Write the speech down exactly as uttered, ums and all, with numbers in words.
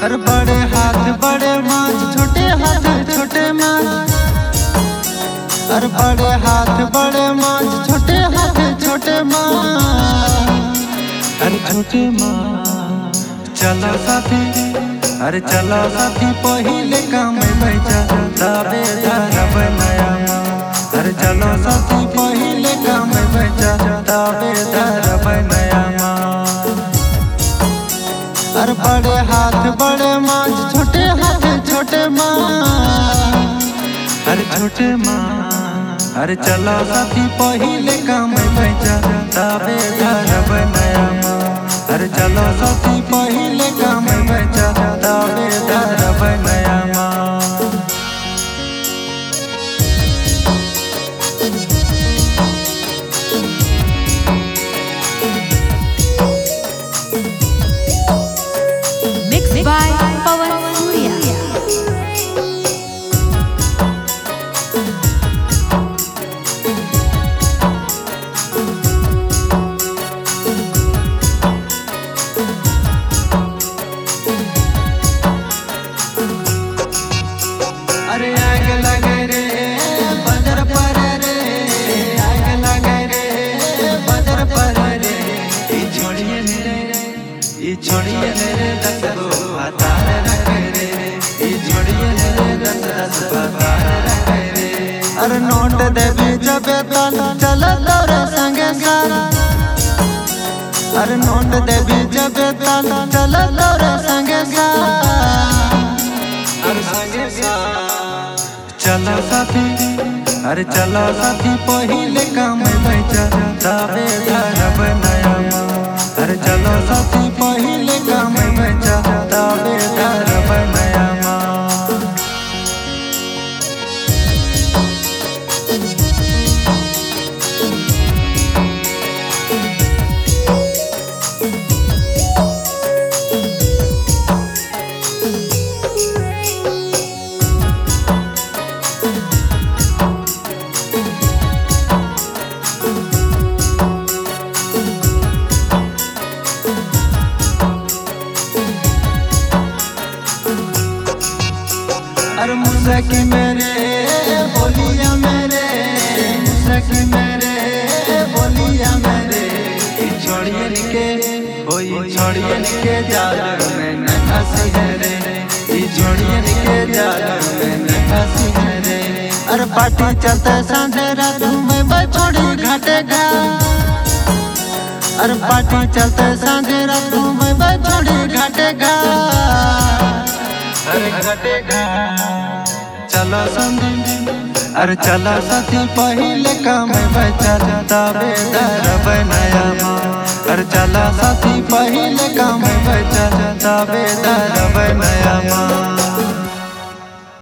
अरे बड़े हाथ बड़े माछ, छोटे हाथ छोटे माछ। अरे बड़े हाथ बड़े माछ, छोटे हाथ छोटे माछ। अरे छोटे माछ चलो साथी, अरे चलो साथी पहिले काम बैचा दावेदार बनाया। अरे चलो साथी पहिले काम बैचा दावेदार बनाया। अरे बड़े हाथ बड़े माछ, छोटे हाथ छोटे माछ। अरे छोटे माछ अरे चलो साथी पहिले काम बैचा दावेदार बनाया। अरे चलो साथी पहिले काम बैचा दावेदार बनाया। Mixed by Pawan Surya. अरे आग लगे रे बजर पर रे, आग लगे रे बजर पर रे। ई छोड़िए रे, ई छोड़िए रे दस गो हतार रखे रे। ई छोड़िए रे दस दस हतार रखे रे। अरे नोट देवी जबे तन चल तोरे संगे सारा। अरे नोट देवी जबे तन चल तोरे संगे सारा। अरे संगे सारा चलो साथी, अरे चलो साथी पहिले काम बैचा दावेदार बनाया। अरे चलो साथी पहिले काम बैचा दावेदार बनाया। अरे मुसकी मेरे बोलिया मेरे, मुसकी मेरे बोलिया मेरे। ई छोड़िए के ओई छोड़िए के जादू में न हंसी है रे। ई छोड़िए के जादू में न हंसी है रे। अरे पार्टी चलते सांझे रात में बछोड़ी घाटेगा। अरे पार्टी चलते सांझे रात में बछोड़ी घाटेगा। अरे घटेगा चलो संदी, अरे चलो साथी पहिले काम बैचा दावेदार बनाया। अरे चलो साथी पहिले काम बैचा दावेदार बनाया।